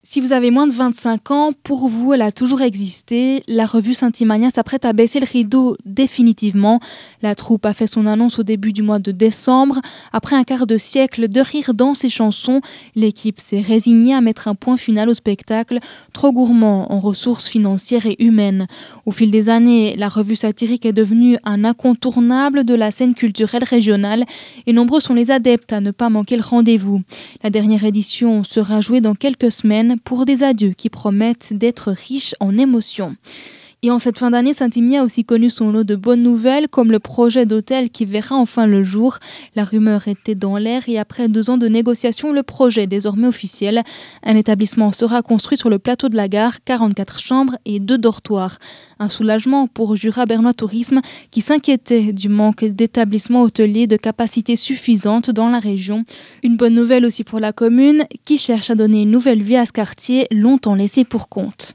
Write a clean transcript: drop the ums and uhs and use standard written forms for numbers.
Si vous avez moins de 25 ans, pour vous, elle a toujours existé. La revue Saint-Imagna s'apprête à baisser le rideau définitivement. La troupe a fait son annonce au début du mois de décembre. Après un quart de siècle de rire dans ses chansons, l'équipe s'est résignée à mettre un point final au spectacle, trop gourmand en ressources financières et humaines. Au fil des années, la revue satirique est devenue un incontournable de la scène culturelle régionale et nombreux sont les adeptes à ne pas manquer le rendez-vous. La dernière édition sera jouée dans quelques semaines pour des adieux qui promettent d'être riches en émotions. Et en cette fin d'année, Saint-Imagna a aussi connu son lot de bonnes nouvelles, comme le projet d'hôtel qui verra enfin le jour. La rumeur était dans l'air et après 2 ans de négociations, le projet est désormais officiel. Un établissement sera construit sur le plateau de la gare, 44 chambres et 2 dortoirs. Un soulagement pour Jura Bernois Tourisme qui s'inquiétait du manque d'établissements hôteliers de capacité suffisante dans la région. Une bonne nouvelle aussi pour la commune qui cherche à donner une nouvelle vie à ce quartier longtemps laissé pour compte.